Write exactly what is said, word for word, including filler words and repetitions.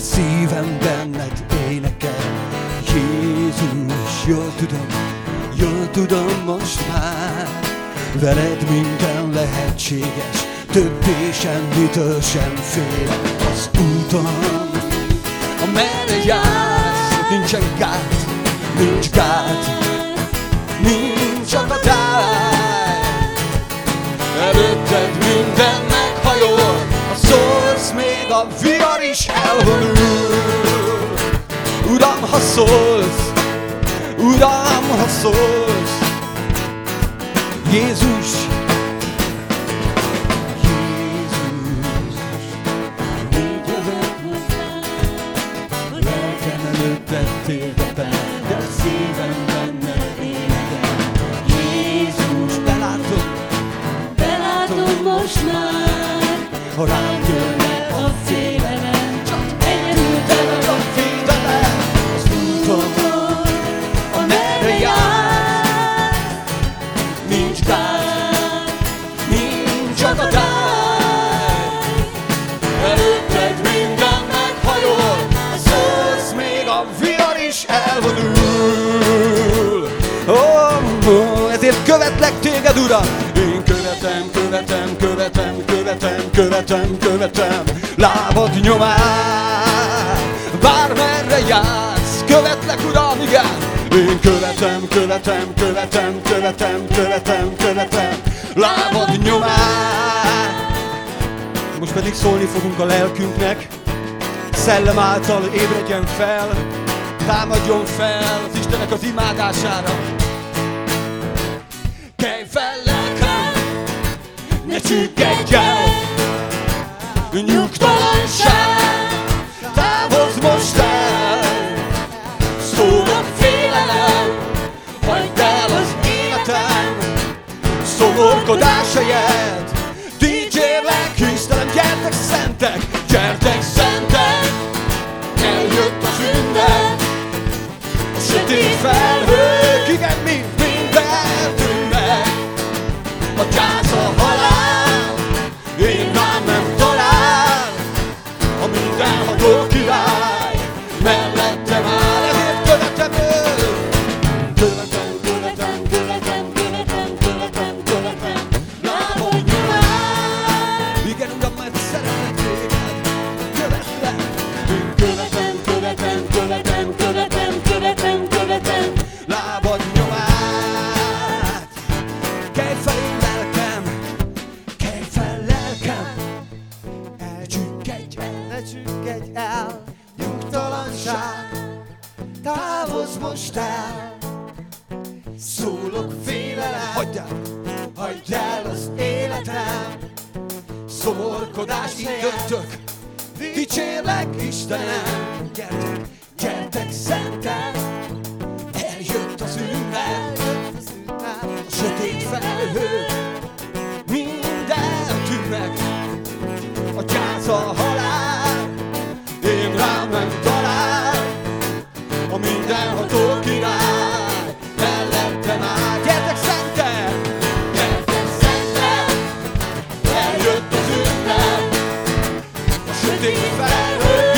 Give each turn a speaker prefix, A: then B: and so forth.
A: szívem benned énekel. Jézus, jól tudom, jól tudom most már, veled minden lehetséges, többé semmitől sem félek. Az úton, amerre jársz, nincsen gát, nincs gát, nincs akadály. Előtted minden meghajol, ha szólsz, még a vihar is elvonul. Uram, ha szólsz, Uram, ha szólsz, Jézus, Jézus, így jövök hozzám, hogy lelkem előtted térdepel, de a szívem benned énekel. Jézus, belátom, belátom most már, ha rám jönne a félelem, csak egyedül te vagy a védelem. Az úton, amerre jár, nincs gát, nincs akadály. Előtted minden meghajol, ha szólsz, még a vihar is elvonul. Oh, oh, ezért követlek téged, Uram. Én követem, követem, követem, követem, követem, követem lábad nyomát, bármerre jársz. Követlek, Uram, igen. Én követem, követem, követem, követem, követem, követem lábad nyomát. Most pedig szólni fogunk a lelkünknek. Szellem által ébredjen fel, támadjon fel az Istennek az imádására. Kelj fel, lelkem, ne csüggedj el, nyugtalanság, távozz most el. Szólok félelem, hagyd el az életem, szomorkodás helyett dicsérlek, hisztelem. Gyertek szentek, gyertek szentek, eljött az ünnep. A sötét felhők, igen, mind minden tűnnek. A gyász, a halál, én rám nem talál. A mindenható király mellettem áll, ezért követem őt. Követem, követem, követem, követem, követem, követem lábad nyomát. Igen, Uram, mert szeretlek téged, követlek. Én követem, követem, követem, követem, követem, követem lábad nyomát. Kelj fel, én lelkem, kelj fel, lelkem, elcsüggedj el, ne csüggedj el, nyugtalanság, távozz most el. Szólok félelem, hagyd el, hagyd el az életem, szomorkodás, így döntök, dicsérlek, Istenem. Gyertek, gyertek szentek, eljött az ünnep. A sötét felhő, minden tűnnek. A gyász, a halál, én rám nem talál. A mindenható király mellettem áll. Gyertek szentek, gyertek szentek, eljött az ünnep. A sötét felhő,